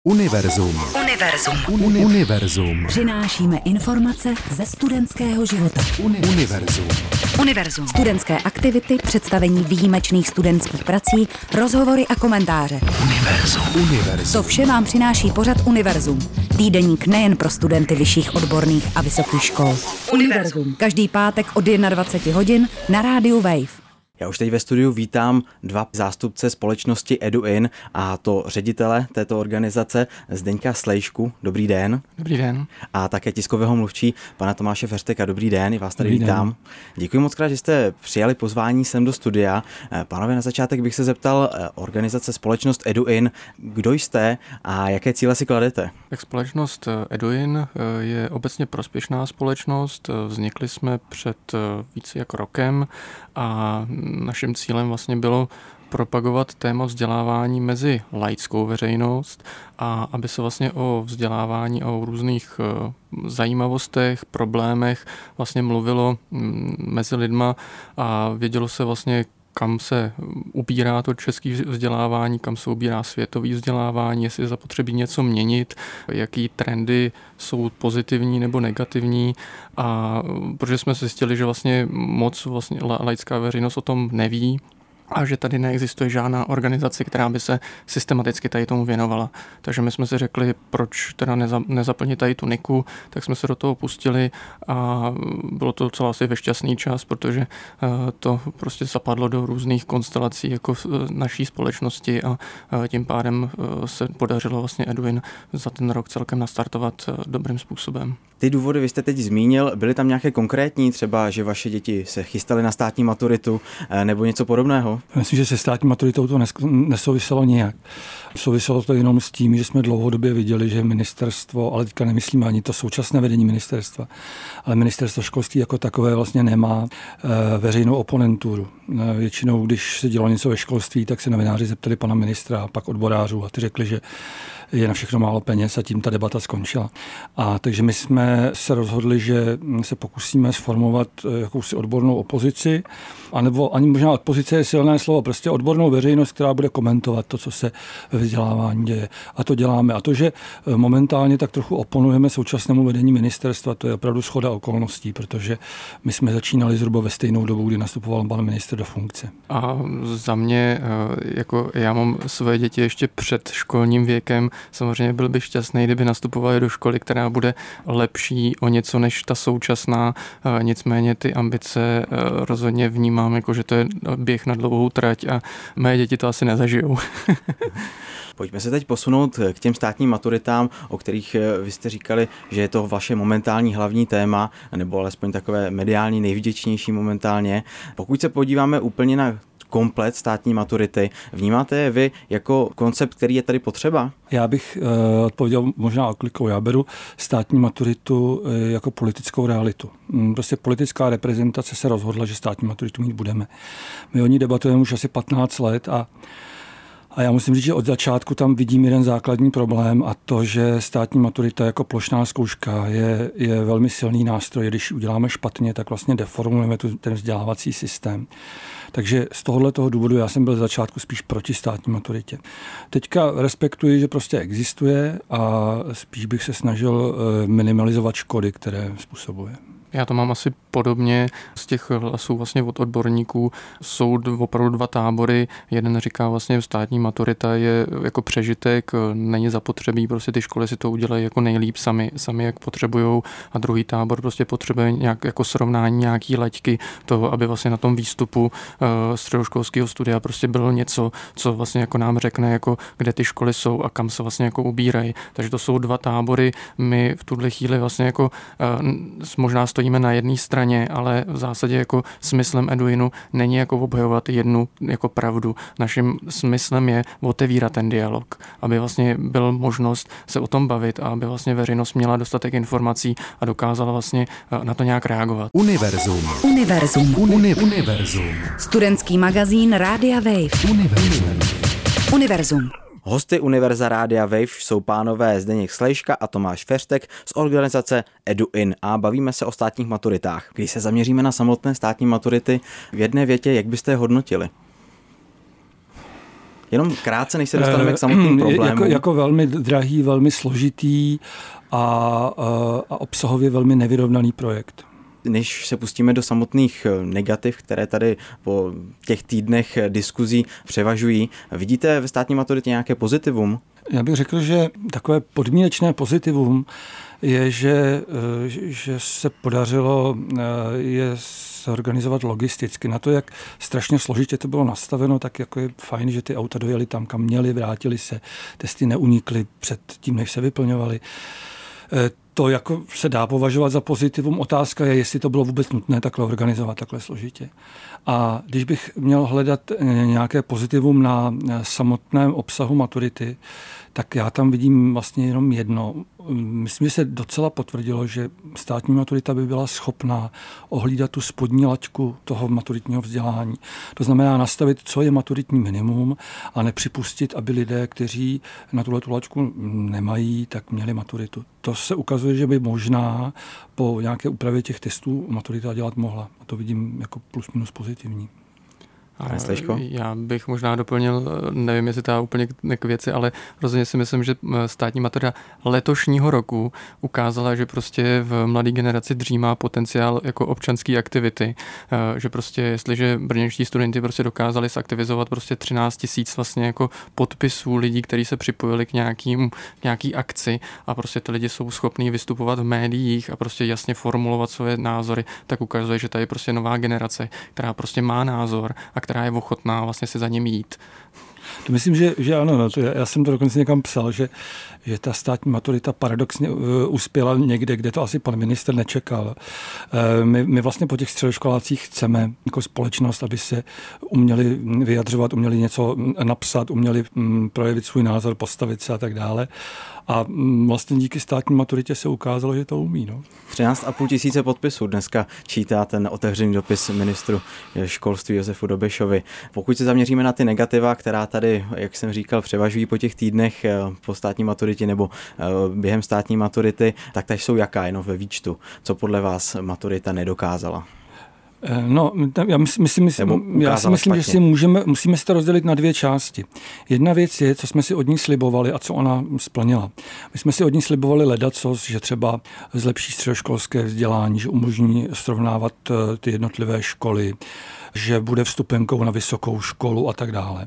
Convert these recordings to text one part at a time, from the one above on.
Univerzum. Přinášíme informace ze studentského života. Univerzum. Studentské aktivity, představení výjimečných studentských prací, rozhovory a komentáře. Univerzum. To vše vám přináší pořad Univerzum. Týdeník nejen pro studenty vyšších odborných a vysokých škol. Univerzum. Každý pátek od 21 hodin na rádiu Wave. Já už teď ve studiu vítám dva zástupce společnosti EduIn, a to ředitele této organizace Zdeňka Slejšku. Dobrý den. Dobrý den. A také tiskového mluvčí pana Tomáše Feřteka. Dobrý den, i vás tady vítám. Děkuji moc krát, že jste přijali pozvání sem do studia. Pánové, na začátek bych se zeptal, organizace společnost EduIn, kdo jste a jaké cíle si kladete? Tak společnost EduIn je obecně prospěšná společnost. Vznikli jsme před více jak rokem a naším cílem vlastně bylo propagovat téma vzdělávání mezi laickou veřejnost a aby se vlastně o vzdělávání a o různých zajímavostech, problémech vlastně mluvilo mezi lidma a vědělo se vlastně, kam se ubírá to české vzdělávání, kam se ubírá světové vzdělávání, jestli je zapotřebí něco měnit, jaký trendy jsou pozitivní nebo negativní, a protože jsme zjistili, že vlastně moc laická veřejnost o tom neví, a že tady neexistuje žádná organizace, která by se systematicky tady tomu věnovala. Takže my jsme si řekli, proč teda nezaplnit tady tu niku, tak jsme se do toho pustili a bylo to docela asi ve šťastný čas, protože to prostě zapadlo do různých konstelací jako v naší společnosti a tím pádem se podařilo vlastně EduIn za ten rok celkem nastartovat dobrým způsobem. Ty důvody vy jste teď zmínil, byly tam nějaké konkrétní, třeba že vaše děti se chystaly na státní maturitu nebo něco podobného? Myslím, že se státní maturitou to nesouviselo nijak. Souviselo to jenom s tím, že jsme dlouhodobě viděli, že ministerstvo, ale teďka nemyslíme ani to současné vedení ministerstva, ale ministerstvo školství jako takové vlastně nemá veřejnou oponenturu. Většinou, když se dělalo něco ve školství, tak se novináři zeptali pana ministra a pak odborářů a ty řekli, že je na všechno málo peněz a tím ta debata skončila. A takže my jsme se rozhodli, že se pokusíme sformovat jakousi odbornou opozici, anebo ani možná opozice je silné slovo, prostě odbornou veřejnost, která bude komentovat to, co se ve vzdělávání děje. A to děláme. A to, že momentálně tak trochu oponujeme současnému vedení ministerstva, to je opravdu shoda okolností, protože my jsme začínali zhruba ve stejnou dobu, kdy nastupoval pan ministr do funkce. A za mě, jako já mám své děti ještě před školním věkem, samozřejmě byl bych šťastný, kdyby nastupovali do školy, která bude lepší o něco než ta současná. Nicméně ty ambice rozhodně vnímám, jako že to je běh na dlouhou trať a mé děti to asi nezažijou. Pojďme se teď posunout k těm státním maturitám, o kterých vy jste říkali, že je to vaše momentální hlavní téma, nebo alespoň takové mediální nejvděčnější momentálně. Pokud se podíváme úplně na komplet státní maturity, vnímáte je vy jako koncept, který je tady potřeba? Já bych odpověděl možná oklikou. Já beru státní maturitu jako politickou realitu. Prostě politická reprezentace se rozhodla, že státní maturitu mít budeme. My o ní debatujeme už asi 15 let a já musím říct, že od začátku tam vidím jeden základní problém, a to, že státní maturita jako plošná zkouška je velmi silný nástroj. Když uděláme špatně, tak vlastně deformujeme ten vzdělávací systém. Takže z tohoto důvodu já jsem byl z začátku spíš proti státní maturitě. Teďka respektuji, že prostě existuje a spíš bych se snažil minimalizovat škody, které způsobuje. Já to mám asi podobně. Z těch hlasů vlastně od odborníků jsou opravdu dva tábory. Jeden říká vlastně, státní maturita je jako přežitek, není zapotřebí, prostě ty školy si to udělají jako nejlíp sami jak potřebujou, a druhý tábor prostě potřebuje nějak jako srovnání nějaký laťky toho, aby vlastně na tom výstupu středoškolského studia prostě bylo něco, co vlastně jako nám řekne, jako kde ty školy jsou a kam se vlastně jako ubírají. Takže to jsou dva tábory. My v tuhle chvíli vlastně jako možná stojíme na jedné straně, ale v zásadě jako smyslem EduInu není jako obhajovat jednu jako pravdu. Naším smyslem je otevírat ten dialog, aby vlastně byl možnost se o tom bavit a aby vlastně veřejnost měla dostatek informací a dokázala vlastně na to nějak reagovat. Univerzum. Studentský magazín Rádia Wave. Univerzum. Hosty Univerza Rádia Wave jsou pánové Zdeněk Slejška a Tomáš Feřtek z organizace EduIn a bavíme se o státních maturitách. Když se zaměříme na samotné státní maturity, v jedné větě, jak byste je hodnotili? Jenom krátce, než se dostaneme k samotným problémům. Jako velmi drahý, velmi složitý a obsahově velmi nevyrovnaný projekt. Než se pustíme do samotných negativ, které tady po těch týdnech diskuzí převažují, vidíte ve státní maturitě nějaké pozitivum? Já bych řekl, že takové podmínečné pozitivum je, že se podařilo je zorganizovat logisticky. Na to, jak strašně složitě to bylo nastaveno, tak jako je fajn, že ty auta dojeli tam, kam měli, vrátili se, testy neunikly před tím, než se vyplňovaly. To jako se dá považovat za pozitivum. Otázka je, jestli to bylo vůbec nutné takhle organizovat, takhle složitě. A když bych měl hledat nějaké pozitivum na samotném obsahu maturity, tak já tam vidím vlastně jenom jedno. Myslím, že se docela potvrdilo, že státní maturita by byla schopná ohlídat tu spodní laťku toho maturitního vzdělání. To znamená nastavit, co je maturitní minimum a nepřipustit, aby lidé, kteří na tuhle laťku nemají, tak měli maturitu. To se ukazuje, že by možná po nějaké úpravě těch testů maturita dělat mohla. A to vidím jako plus minus pozitivní. Já bych možná doplnil, nevím, jestli to úplně k věci, ale rozhodně si myslím, že státní maturita letošního roku ukázala, že prostě v mladé generaci dřímá potenciál jako občanské aktivity, že prostě jestliže brněnští studenti prostě dokázali zaktivizovat prostě 13 000 vlastně jako podpisů lidí, kteří se připojili k nějaký akci a prostě ty lidi jsou schopní vystupovat v médiích a prostě jasně formulovat své názory, tak ukazuje, že tady je prostě nová generace, která prostě má názor a která je ochotná vlastně si za ním jít. To myslím, že ano. No, já jsem to dokonce někam psal, že ta státní maturita paradoxně uspěla někde, kde to asi pan ministr nečekal. My vlastně po těch středoškolácích chceme jako společnost, aby se uměli vyjadřovat, uměli něco napsat, uměli projevit svůj názor, postavit se a tak dále. A vlastně díky státní maturitě se ukázalo, že to umí. No. 13 500 podpisů dneska čítá ten otevřený dopis ministru školství Josefu Dobešovi. Pokud se zaměříme na ty negativa, která tady, jak jsem říkal, převažují po těch týdnech po státní maturitě nebo během státní maturity, tak tady jsou jaká jenom ve výčtu? Co podle vás maturita nedokázala? No, já si myslím, že musíme si to rozdělit na dvě části. Jedna věc je, co jsme si od ní slibovali a co ona splnila. My jsme si od ní slibovali ledacos, že třeba zlepší středoškolské vzdělání, že umožní srovnávat ty jednotlivé školy, že bude vstupenkou na vysokou školu a tak dále.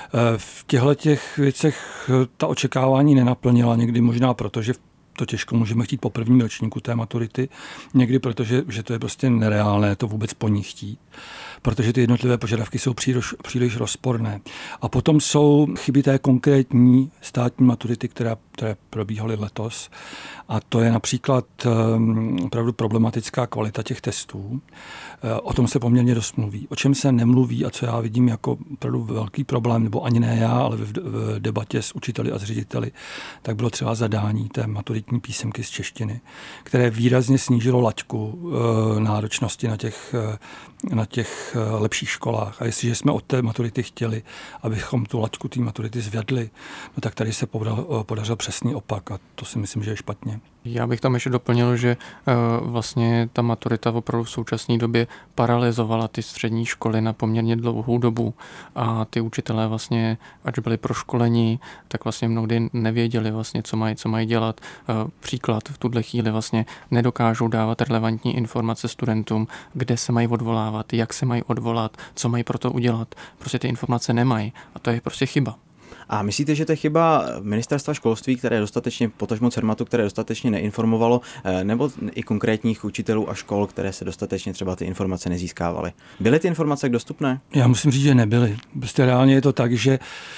V těchto věcech ta očekávání nenaplnila, někdy možná proto, že to těžko můžeme chtít po prvním ročníku té maturity, někdy protože že to je prostě nereálné to vůbec po ní chtít, protože ty jednotlivé požadavky jsou příliš rozporné. A potom jsou chyby té konkrétní státní maturity, které probíhaly letos. A to je například opravdu problematická kvalita těch testů. O tom se poměrně dost mluví. O čem se nemluví a co já vidím jako opravdu velký problém, nebo ani ne já, ale v debatě s učiteli a s řediteli, tak bylo třeba zadání té maturitní písemky z češtiny, které výrazně snížilo laťku náročnosti na těch lepších školách. A jestliže jsme od té maturity chtěli, abychom tu laťku té maturity zvedli, no tak tady se podařil přesný opak a to si myslím, že je špatně. Já bych tam ještě doplnil, že vlastně ta maturita opravdu v současné době paralyzovala ty střední školy na poměrně dlouhou dobu a ty učitelé vlastně, ať byli proškoleni, tak vlastně mnohdy nevěděli vlastně, co mají dělat. Příklad, v tuhle chvíli vlastně nedokážou dávat relevantní informace studentům, kde se mají odvolávat, jak se mají odvolat, co mají pro to udělat. Prostě ty informace nemají a to je prostě chyba. A myslíte, že to je chyba ministerstva školství, které dostatečně, potažmo Cermatu, které dostatečně neinformovalo, nebo i konkrétních učitelů a škol, které se dostatečně třeba ty informace nezískávaly? Byly ty informace dostupné? Já musím říct, že nebyly. Prostě reálně je to tak, že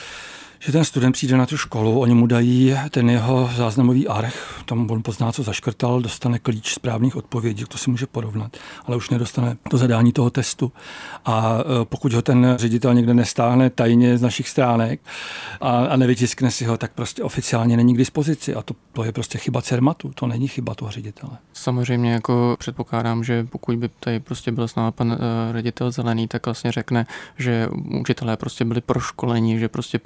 ten student přijde na tu školu, oni mu dají ten jeho záznamový arch, tam on pozná, co zaškrtal, dostane klíč správných odpovědí, to si může porovnat, ale už nedostane to zadání toho testu. A pokud ho ten ředitel někde nestáhne tajně z našich stránek a nevytiskne si ho, tak prostě oficiálně není k dispozici a to je prostě chyba Cermatu, to není chyba toho ředitele. Samozřejmě jako předpokládám, že pokud by tady prostě byl s námi pan ředitel Zelený, tak vlastně řekne, že učitelé prostě byli proškoleni, že prostě proběhlo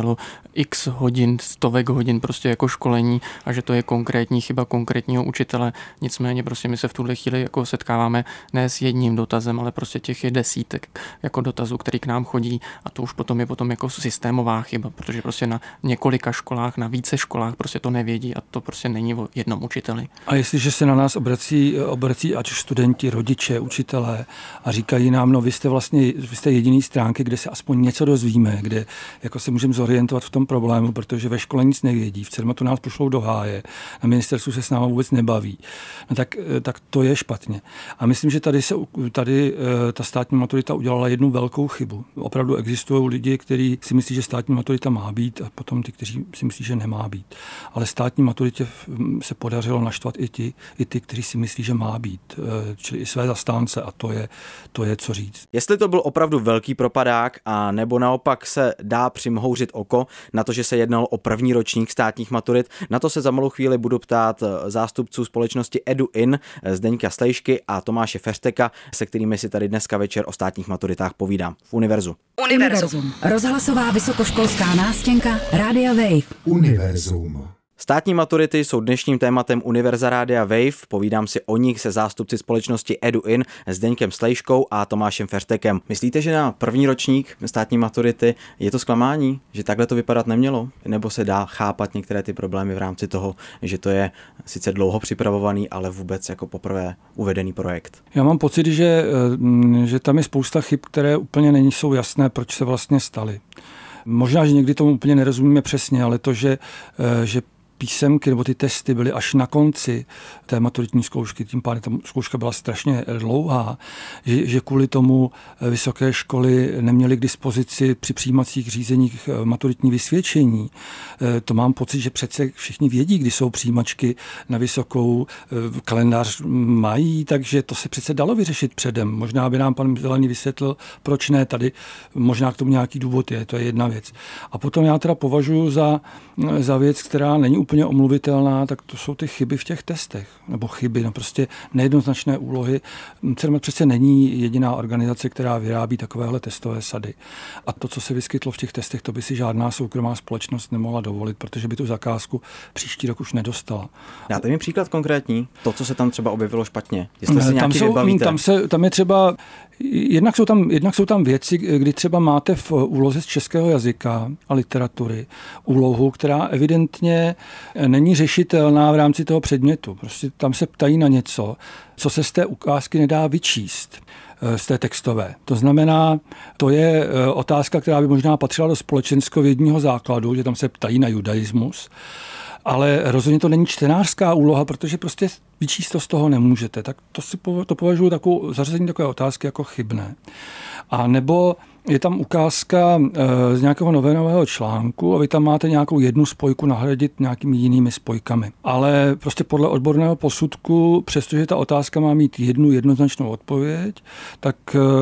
bylo x hodin, stovek hodin prostě jako školení a že to je konkrétní chyba konkrétního učitele. Nicméně prostě my se v tuhle chvíli jako setkáváme ne s jedním dotazem, ale prostě těch je desítek jako dotazů, který k nám chodí a to už potom je jako systémová chyba, protože prostě na několika školách, na více školách prostě to nevědí a to prostě není o jednom učiteli. A jestliže se na nás obrací ať už studenti, rodiče, učitelé a říkají nám, no vy jste jediný stránky, kde se aspoň něco dozvíme, kde jako se můžeme zorientovat v tom problému, protože ve škole nic nevědí, v Cermatu nás pošlou do háje, na ministerstvu se s náma vůbec nebaví. No tak to je špatně. A myslím, že tady ta státní maturita udělala jednu velkou chybu. Opravdu existují lidi, kteří si myslí, že státní maturita má být a potom ty, kteří si myslí, že nemá být. Ale státní maturitě se podařilo naštvat i ty, kteří si myslí, že má být, čili i své zastánce a to je co říct. Jestli to byl opravdu velký propadák a nebo naopak se dá přimhouřit oko na to, že se jednalo o první ročník státních maturit, na to se za malou chvíli budu ptát zástupců společnosti EduIn Zdeňka Slejšky a Tomáše Feřteka, se kterými si tady dneska večer o státních maturitách povídám v Univerzu. Univerzum. Rozhlasová vysokoškolská nástěnka Rádia Wave. Univerzum. Státní maturity jsou dnešním tématem Univerza Rádia Wave. Povídám si o nich se zástupci společnosti EduIn Zdeňkem Slejškou a Tomášem Feřtekem. Myslíte, že na první ročník státní maturity je to zklamání, že takhle to vypadat nemělo? Nebo se dá chápat některé ty problémy v rámci toho, že to je sice dlouho připravovaný, ale vůbec jako poprvé uvedený projekt? Já mám pocit, že tam je spousta chyb, které úplně nejsou jasné, proč se vlastně staly. Možná, že někdy tomu úplně nerozumíme přesně, ale to, že písemky nebo ty testy byly až na konci té maturitní zkoušky, tím pádem ta zkouška byla strašně dlouhá, že kvůli tomu vysoké školy neměly k dispozici při přijímacích řízeních maturitní vysvědčení. To mám pocit, že přece všichni vědí, kdy jsou přijímačky na vysokou, kalendář mají, takže to se přece dalo vyřešit předem. Možná by nám pan Zelený vysvětlil, proč ne, tady možná k tomu nějaký důvod je, to je jedna věc. A potom já teda považuji za věc, která není úplně omluvitelná, tak to jsou ty chyby v těch testech. Nebo chyby, no prostě nejednoznačné úlohy. Cermat přece není jediná organizace, která vyrábí takovéhle testové sady. A to, co se vyskytlo v těch testech, to by si žádná soukromá společnost nemohla dovolit, protože by tu zakázku příští rok už nedostala. Dáte mi příklad konkrétní? To, co se tam třeba objevilo špatně? Jestli se nějaký vybavíte? Tam je třeba, jednak jsou tam věci, kdy třeba máte v úloze z českého jazyka a literatury úlohu, která evidentně není řešitelná v rámci toho předmětu. Prostě tam se ptají na něco, co se z té ukázky nedá vyčíst, z té textové. To znamená, to je otázka, která by možná patřila do společenskovědního základu, že tam se ptají na judaismus, ale rozhodně to není čtenářská úloha, protože prostě vyčíst to z toho nemůžete. Tak to považuji zařazení takové otázky jako chybné. A nebo je tam ukázka z nějakého novinového článku a vy tam máte nějakou jednu spojku nahradit nějakými jinými spojkami. Ale prostě podle odborného posudku, přestože ta otázka má mít jednu jednoznačnou odpověď, tak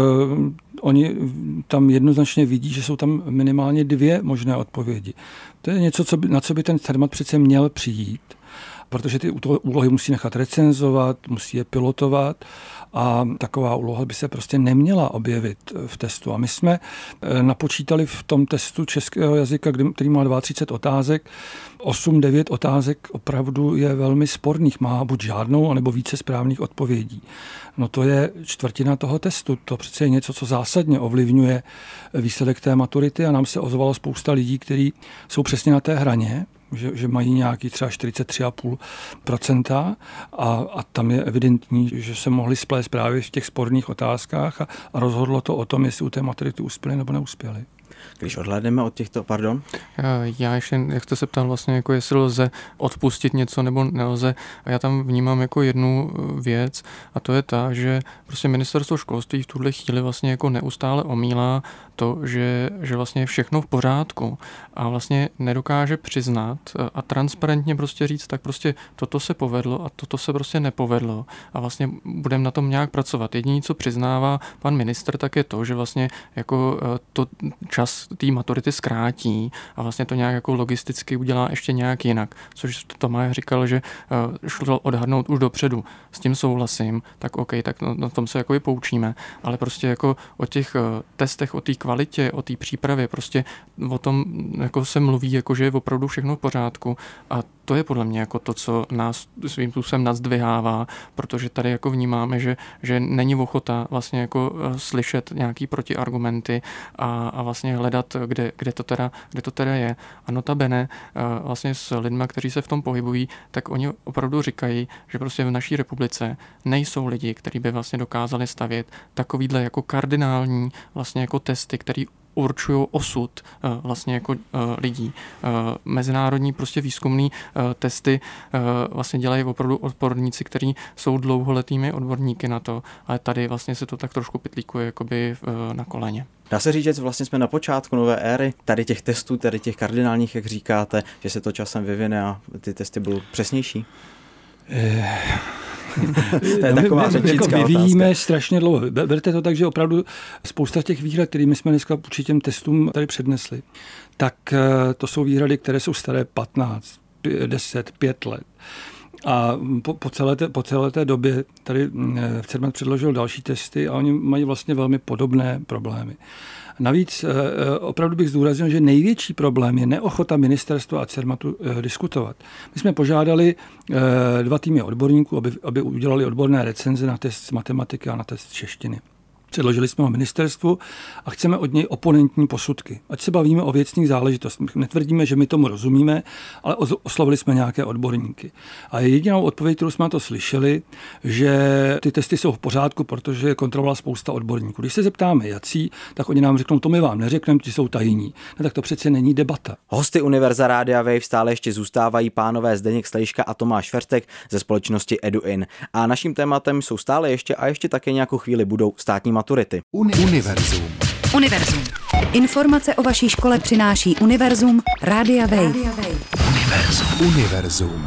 oni tam jednoznačně vidí, že jsou tam minimálně dvě možné odpovědi. To je něco, na co by ten Cermat přece měl přijít, protože ty úlohy musí nechat recenzovat, musí je pilotovat a taková úloha by se prostě neměla objevit v testu. A my jsme napočítali v tom testu českého jazyka, který má 32 otázek, 8-9 otázek opravdu je velmi sporných. Má buď žádnou, anebo více správných odpovědí. No to je čtvrtina toho testu. To přece je něco, co zásadně ovlivňuje výsledek té maturity a nám se ozvalo spousta lidí, kteří jsou přesně na té hraně, že mají nějaký třeba 43,5% a tam je evidentní, že se mohli splést právě v těch sporných otázkách a rozhodlo to o tom, jestli u té maturity uspěli nebo neuspěli. Když odhlédneme od těchto, pardon? Já ještě, jak jste se ptal vlastně, jako jestli lze odpustit něco nebo nelze, a já tam vnímám jako jednu věc a to je ta, že prostě ministerstvo školství v tuhle chvíli vlastně jako neustále omílá to, že vlastně je všechno v pořádku a vlastně nedokáže přiznat a transparentně prostě říct, tak prostě toto se povedlo a toto se prostě nepovedlo a vlastně budeme na tom nějak pracovat. Jediné, co přiznává pan ministr, tak je to, že vlastně jako to čas čas té maturity zkrátí a vlastně to nějak jako logisticky udělá ještě nějak jinak. Což Tomáš říkal, že šlo odhadnout už dopředu. S tím souhlasím, tak OK, tak na tom se jako i poučíme, ale prostě jako o těch testech, o té kvalitě, o té přípravě, prostě o tom jako se mluví, jako že je opravdu všechno v pořádku a to je podle mě jako to, co nás svým způsobem nazdvihává, protože tady jako vnímáme, že není ochota vlastně jako slyšet nějaký protiargumenty a vlastně hledat, kde to teda je. A notabene vlastně s lidma, kteří se v tom pohybují, tak oni opravdu říkají, že prostě v naší republice nejsou lidi, kteří by vlastně dokázali stavět takovýhle jako kardinální vlastně jako testy, který určují osud vlastně jako lidí. Mezinárodní prostě výzkumný testy vlastně dělají opravdu odborníci, kteří jsou dlouholetými odborníky na to, ale tady vlastně se to tak trošku pytlíkuje jakoby na koleně. Dá se říct, že vlastně jsme na počátku nové éry, tady těch testů, tady těch kardinálních, jak říkáte, že se to časem vyvine a ty testy budou přesnější? To je taková řečnická vyvíjíme otázka. strašně dlouho. Berte to tak, že opravdu spousta těch výhrad, kterými jsme dneska vůči těm testům tady přednesli, tak to jsou výhrady, které jsou staré 15, 10, 5 let. A po celé té době tady CERMAT předložil další testy a oni mají vlastně velmi podobné problémy. Navíc opravdu bych zdůraznil, že největší problém je neochota ministerstva a CERMATu diskutovat. My jsme požádali 2 týmy odborníků, aby udělali odborné recenze na test z matematiky a na test z češtiny. Předložili jsme ho ministerstvu a chceme od něj oponentní posudky. Ať se bavíme o věcných záležitostech. Netvrdíme, že my tomu rozumíme, ale oslovili jsme nějaké odborníky. A jedinou odpověď, kterou jsme na to slyšeli, že ty testy jsou v pořádku, protože kontrolovala spousta odborníků. Když se zeptáme jací, tak oni nám řeknou, to my vám neřekneme, ti jsou tajní. No tak to přece není debata. Hosty Univerza Rádia Wave stále ještě zůstávají pánové Zdeněk Slejška a Tomáš Ferstek ze společnosti EduIn. A naším tématem jsou stále ještě a ještě také nějakou chvíli budou státní maturity. Univerzum. Univerzum. Informace o vaší škole přináší Univerzum Rádia Wave. Univerzum.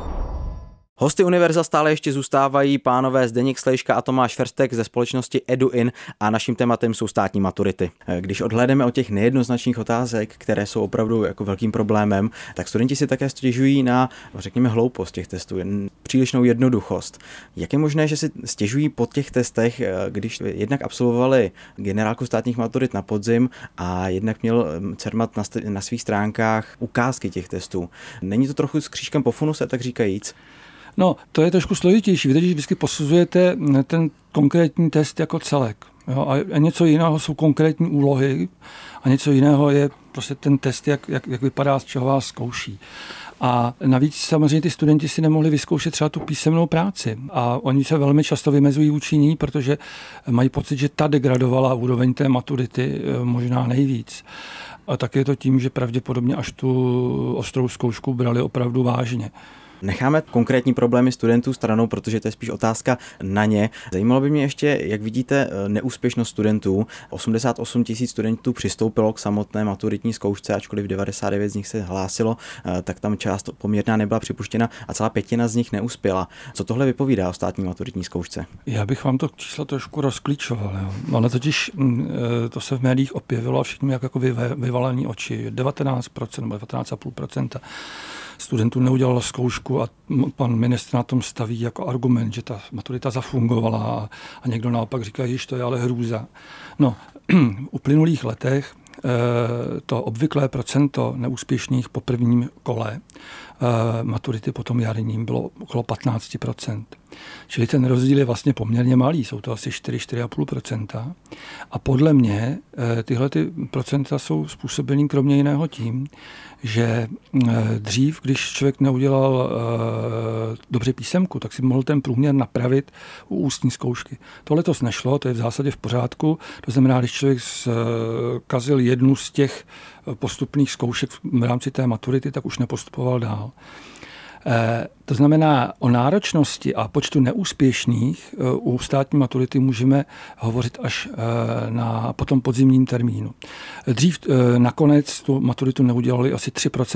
Hosty Univerza stále ještě zůstávají pánové Zdeněk Slejška a Tomáš Ferstek ze společnosti EduIn a naším tématem jsou státní maturity. Když odhlédneme od těch nejednoznačných otázek, které jsou opravdu jako velkým problémem, tak studenti si také stěžují na, řekněme, hloupost těch testů, přílišnou jednoduchost. Jak je možné, že si stěžují po těch testech, když jednak absolvovali generálku státních maturit na podzim a jednak měl CERMAT na svých stránkách ukázky těch testů? Není to trochu s křížkem po funuse, tak říkajíc? No, to je trošku složitější. Vy když vždycky posuzujete ten konkrétní test jako celek. Jo? A něco jiného jsou konkrétní úlohy a něco jiného je prostě ten test, jak vypadá, z čeho vás zkouší. A navíc samozřejmě ty studenti si nemohli vyzkoušet třeba tu písemnou práci. A oni se velmi často vymezují vůči ní, protože mají pocit, že ta degradovala úroveň té maturity možná nejvíc. A tak je to tím, že pravděpodobně až tu ostrou zkoušku brali opravdu vážně. Necháme konkrétní problémy studentů stranou, protože to je spíš otázka na ně. Zajímalo by mě ještě, jak vidíte neúspěšnost studentů. 88 000 studentů přistoupilo k samotné maturitní zkoušce, ačkoliv 99 z nich se hlásilo, tak tam část poměrná nebyla připuštěna a celá 1/5 z nich neuspěla. Co tohle vypovídá o státní maturitní zkoušce? Já bych vám to číslo trošku rozklíčoval. Jo. Ale totiž to se v médiích objevilo a všichni jako vyvalení oči. 19% nebo 19,5% studentů neudělalo zkoušku a pan ministr na tom staví jako argument, že ta maturita zafungovala a někdo naopak říká, že to je ale hrůza. No, v uplynulých letech to obvyklé procento neúspěšných po prvním kole maturity po tom jarním bylo okolo 15%. Čili ten rozdíl je vlastně poměrně malý, jsou to asi 4,5%. A podle mě tyhle ty procenta jsou způsobený kromě jiného tím, že dřív, když člověk neudělal dobře písemku, tak si mohl ten průměr napravit u ústní zkoušky. Tohle to nešlo, to je v zásadě v pořádku. To znamená, když člověk zkazil jednu z těch postupných zkoušek v rámci té maturity, tak už nepostupoval dál. To znamená, o náročnosti a počtu neúspěšných u státní maturity můžeme hovořit až po tom podzimním termínu. Dřív nakonec tu maturitu neudělali asi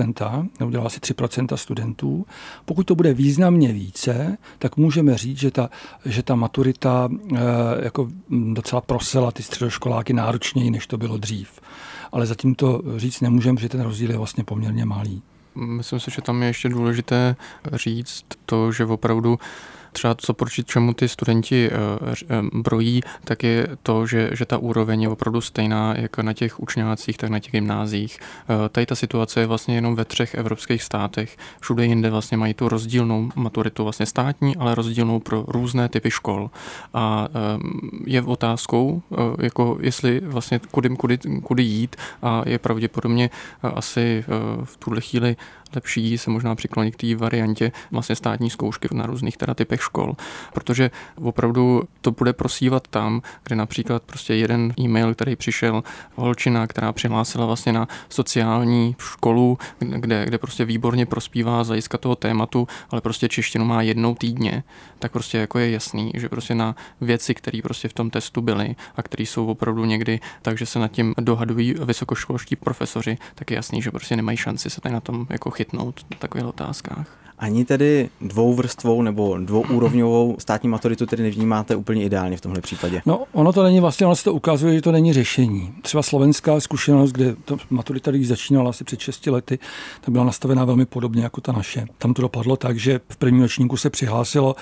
3% studentů. Pokud to bude významně více, tak můžeme říct, že ta maturita jako docela prosela ty středoškoláky náročněji, než to bylo dřív. Ale zatím to říct nemůžeme, že ten rozdíl je vlastně poměrně malý. Myslím si, že tam je ještě důležité říct to, že opravdu třeba co proti čemu ty studenti brojí, tak je to, že ta úroveň je opravdu stejná jak na těch učňácích, tak na těch gymnáziích. Tady ta situace je vlastně jenom ve 3 evropských státech. Všude jinde vlastně mají tu rozdílnou maturitu, vlastně státní, ale rozdílnou pro různé typy škol. A je otázkou, jako jestli vlastně kudy jít, a je pravděpodobně asi v tuhle chvíli lepší se možná přiklonit k té variantě vlastně státní zkoušky na různých teda typech škol, protože opravdu to bude prosívat tam, kde například prostě jeden e-mail, který přišel, holčina, která přihlásila vlastně na sociální školu, kde prostě výborně prospívá z hlediska toho tématu, ale prostě češtinu má jednou týdně, tak prostě jako je jasný, že prostě na věci, které prostě v tom testu byly a které jsou opravdu někdy, takže se nad tím dohadují vysokoškolští profesoři, tak je jasný, že prostě nemají šanci se tady na tom jako chytnout v takových otázkách. Ani tedy dvouvrstvou nebo dvouúrovňovou státní maturitu tedy nevnímáte úplně ideálně v tomhle případě? No, ono to není vlastně, ono se to ukazuje, že to není řešení. Třeba slovenská zkušenost, kde ta maturita, když začínala asi před 6 lety, tak byla nastavená velmi podobně jako ta naše. Tam to dopadlo tak, že v prvním ročníku se přihlásilo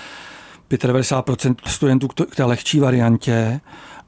95% studentů k té lehčí variantě,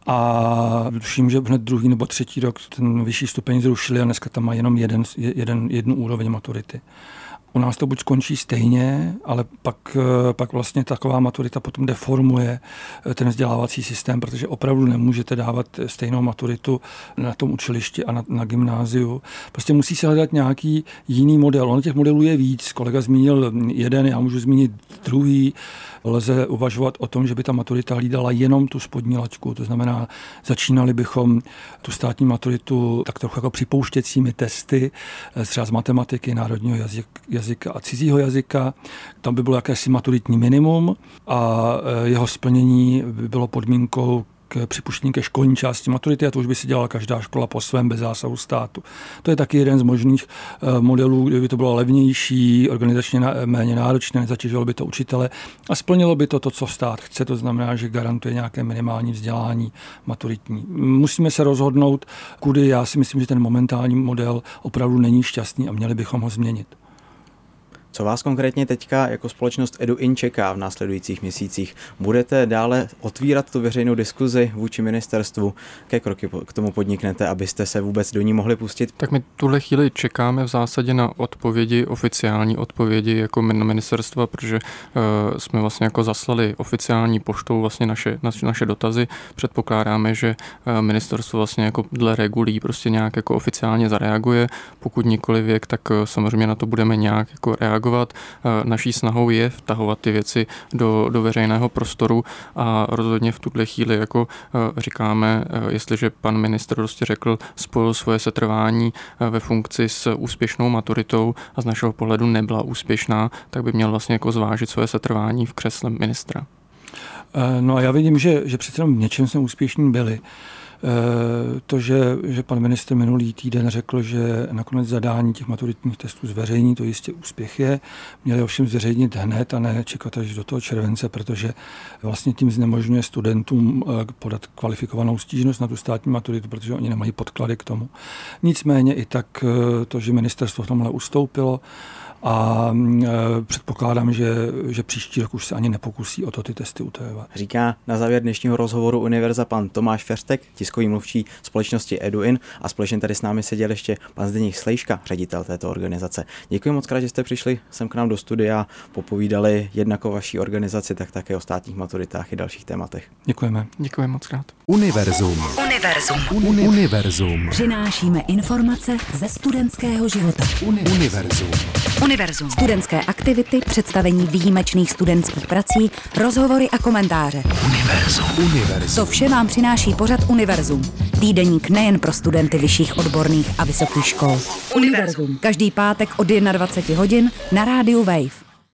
a tuším, že hned druhý nebo třetí rok ten vyšší stupeň zrušili a dneska tam má jenom jednu úroveň maturity. U nás to buď skončí stejně, ale pak vlastně taková maturita potom deformuje ten vzdělávací systém, protože opravdu nemůžete dávat stejnou maturitu na tom učilišti a na gymnáziu. Prostě musí se hledat nějaký jiný model. Ono těch modelů je víc. Kolega zmínil jeden, já můžu zmínit druhý. Lze uvažovat o tom, že by ta maturita hlídala jenom tu spodní laťku. To znamená, začínali bychom tu státní maturitu tak trochu jako připouštěcími testy, třeba z matematiky, národního jazyka a cizího jazyka. Tam by bylo jakési maturitní minimum a jeho splnění by bylo podmínkou k připuštění ke školní části maturity, a to už by si dělala každá škola po svém bez zásahu státu. To je taky jeden z možných modelů, kdyby to bylo levnější, organizačně méně náročné, nezatěžovalo by to učitele a splnilo by to, co stát chce, to znamená, že garantuje nějaké minimální vzdělání maturitní. Musíme se rozhodnout, kudy. Já si myslím, že ten momentální model opravdu není šťastný a měli bychom ho změnit. Co vás konkrétně teďka jako společnost EduIn čeká v následujících měsících? Budete dále otvírat tu veřejnou diskuzi vůči ministerstvu? Jaké kroky k tomu podniknete, abyste se vůbec do ní mohli pustit? Tak my tuhle chvíli čekáme v zásadě na odpovědi, oficiální odpovědi jako na ministerstva, protože jsme vlastně jako zaslali oficiální poštou vlastně naše dotazy. Předpokládáme, že ministerstvo vlastně jako dle regulí prostě nějak jako oficiálně zareaguje. Pokud nikoli věk, tak samozřejmě na to budeme nějak jako reagovat. Naší snahou je vtahovat ty věci do veřejného prostoru a rozhodně v tuhle chvíli jako říkáme, jestliže pan ministr prostě spojil svoje setrvání ve funkci s úspěšnou maturitou a z našeho pohledu nebyla úspěšná, tak by měl vlastně jako zvážit svoje setrvání v křesle ministra. No a já vidím, že přece jenom v něčem jsme úspěšní byli. To, že pan ministr minulý týden řekl, že nakonec zadání těch maturitních testů zveřejní, to jistě úspěch je. Měli ovšem zveřejnit hned a ne čekat až do toho července, protože vlastně tím znemožňuje studentům podat kvalifikovanou stížnost na tu státní maturitu, protože oni nemají podklady k tomu. Nicméně i tak to, že ministerstvo v tomhle ustoupilo, a předpokládám, že příští rok už se ani nepokusí o to ty testy utajovat. Říká na závěr dnešního rozhovoru Univerza pan Tomáš Ferstek, tiskový mluvčí společnosti EduIn, a společně tady s námi seděl ještě pan Zdeněk Slejška, ředitel této organizace. Děkuji moc krát, že jste přišli sem k nám do studia, popovídali jednak o vaší organizaci, tak také o státních maturitách i dalších tématech. Děkujeme. Děkujeme moc krát. Univerzum. Univerzum. Přinášíme informace ze studentského života. Univerzum. Univerzum. Studentské aktivity, představení výjimečných studentských prací, rozhovory a komentáře. Univerzum. To vše vám přináší pořad Univerzum. Týdeník nejen pro studenty vyšších odborných a vysokých škol. Univerzum. Každý pátek od 21 hodin na rádiu Wave.